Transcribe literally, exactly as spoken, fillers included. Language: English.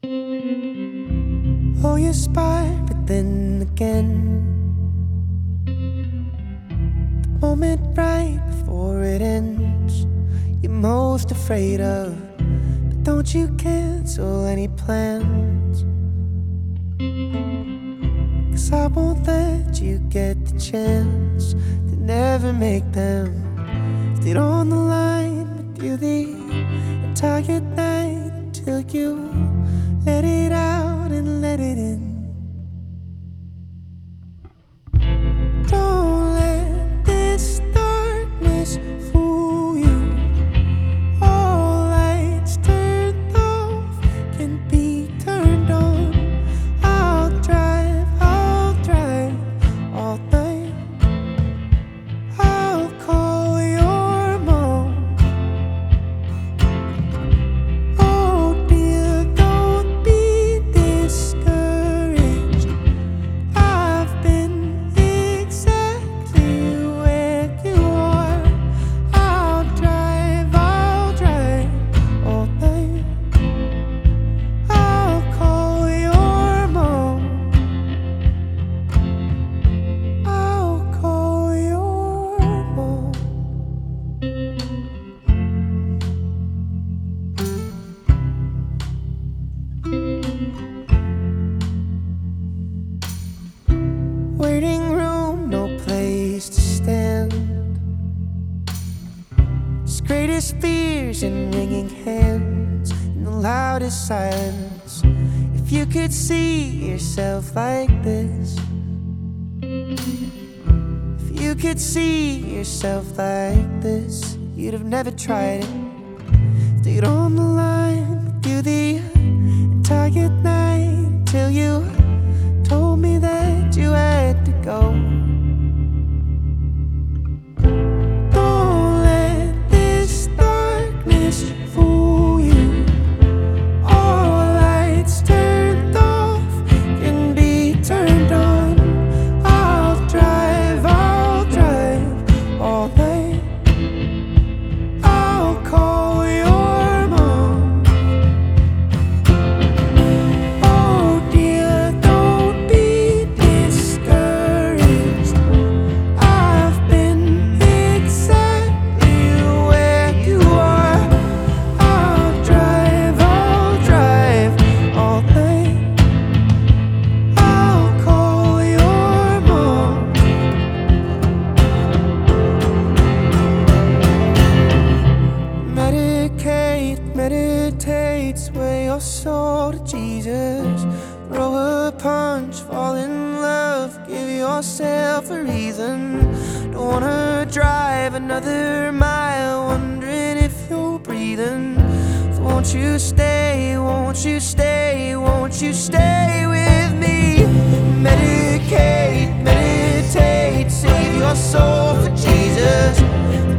Oh, you aspire, but then again, the moment right before it ends, you're most afraid of. But don't you cancel any plans, 'cause I won't let you get the chance to never make them. Stayed on the line with you the entire night until you let it out and let it in. Don't let this darkness fool you. All lights turned off can be turned on. I'll drive, I'll drive all night. I'll call your mom. Oh dear, don't be discouraged. I've been exactly where you are. I'll drive, I'll drive all night. I'll call your mom. I'll call your mom. Waiting room, no place to stand. Just greatest fears and ringing hands in the loudest silence. If you could see yourself like this, if you could see yourself like this, you'd have never tried it. Stayed on the line with you the entire night till you told me that you had to go. Don't let this darkness fool you. All lights turned off can be turned on. I'll drive, I'll drive all night. I'll call your mom. Oh dear, don't be discouraged. I've been exactly where you are. I'll drive, I'll drive all night. I'll call your mom. Medicate, meditate, sway your soul to Jesus. Throw a punch, fall in love, give yourself a reason. Don't wanna drive another mile, wondering if you're breathing. So won't you stay, won't you stay, won't you stay with me? Medicate, meditate, save your soul for Jesus.